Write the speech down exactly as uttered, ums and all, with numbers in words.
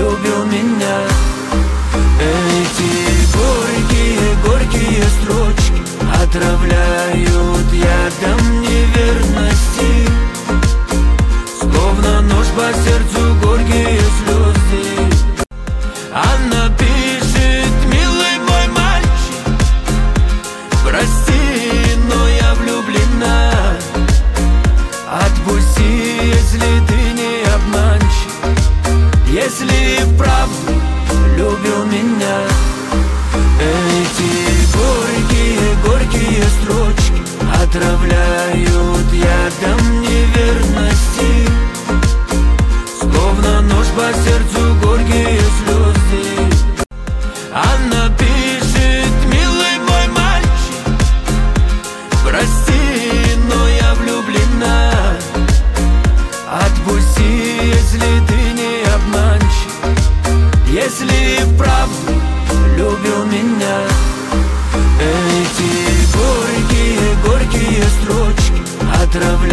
любил меня. Эти горькие, горькие строчки отравляют ядом неверности, словно нож по сердцу, горькие слезы. Она пишет: милый мой мальчик, прости, но я влюблена. Отпусти, если ты не обманщик, если вправду любил меня. Эти горькие, горькие строчки отравляют ядом неверности, словно нож по сердцу, горькие слезы. Она пишет: милый мой мальчик, прости, но я влюблена. Отпусти, если ты не обманщик, если вправду любил меня. Эти горькие, горькие строчки отравляют